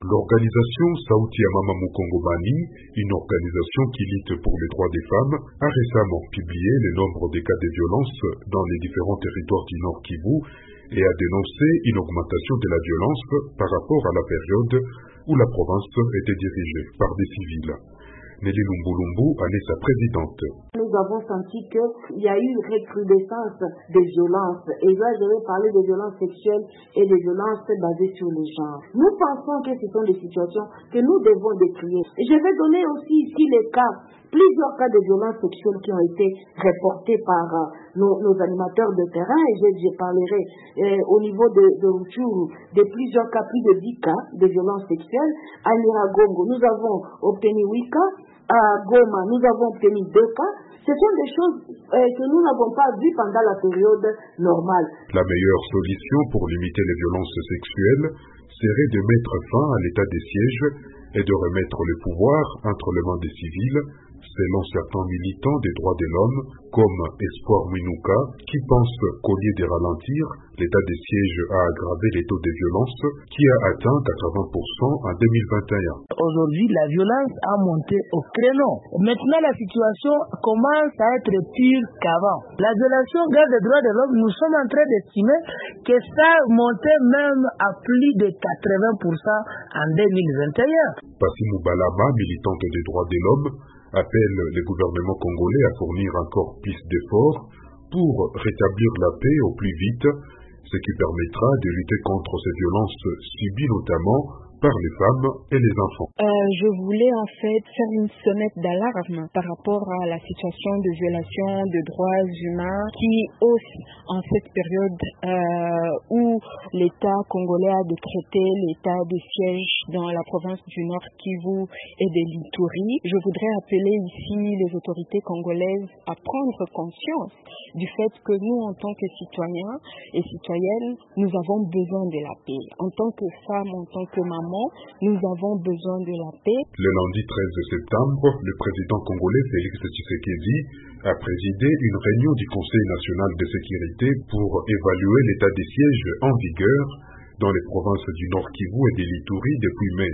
L'organisation Sauti ya Mama Mukongomani, une organisation qui lutte pour les droits des femmes, a récemment publié le nombre des cas de violence dans les différents territoires du Nord Kivu et a dénoncé une augmentation de la violence par rapport à la période où la province était dirigée par des civils. Nelly Lumbulumbu en est sa présidente. Nous avons senti qu'il y a eu une recrudescence des violences. Et là, je vais parler des violences sexuelles et des violences basées sur le genre. Nous pensons que ce sont des situations que nous devons décrire. Et je vais donner aussi ici plusieurs cas de violences sexuelles qui ont été reportés par nos animateurs de terrain. Et je parlerai au niveau de Rutshuru de plusieurs cas, plus de 10 cas de violences sexuelles. À Nyiragongo, nous avons obtenu 8 cas. À Goma, nous avons obtenu 2 cas. Ce sont des choses que nous n'avons pas vues pendant la période normale. La meilleure solution pour limiter les violences sexuelles serait de mettre fin à l'état des sièges et de remettre le pouvoir entre les mains des civils, selon certains militants des droits de l'homme, comme Espoir Winuka, qui pense qu'au lieu de ralentir, l'état des sièges a aggravé les taux de violence qui a atteint 80% en 2021. Aujourd'hui, la violence a monté au créneau. Maintenant, la situation commence à être pire qu'avant. La violation grave des droits de l'homme, nous sommes en train d'estimer que ça a monté même à plus de 80% en 2021. Passimou Balama, militante des droits de l'homme, appelle le gouvernement congolais à fournir encore plus d'efforts pour rétablir la paix au plus vite, ce qui permettra de lutter contre ces violences subies notamment par les femmes et les enfants. Je voulais en fait faire une sonnette d'alarme par rapport à la situation de violation de droits humains qui hausse en cette période où l'État congolais a décrété l'état de siège dans la province du Nord Kivu et de l'Ituri. Je voudrais appeler ici les autorités congolaises à prendre conscience du fait que nous, en tant que citoyens et citoyennes, nous avons besoin de la paix. En tant que femmes, en tant que mamans, nous avons besoin de la paix. Le lundi 13 septembre, le président congolais Félix Tshisekedi a présidé une réunion du Conseil national de sécurité pour évaluer l'état des sièges en vigueur dans les provinces du Nord Kivu et de l'Ituri depuis mai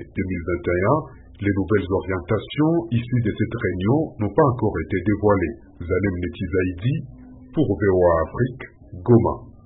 2021. Les nouvelles orientations issues de cette réunion n'ont pas encore été dévoilées. Zalem Netizaïdi pour VOA Afrique, Goma.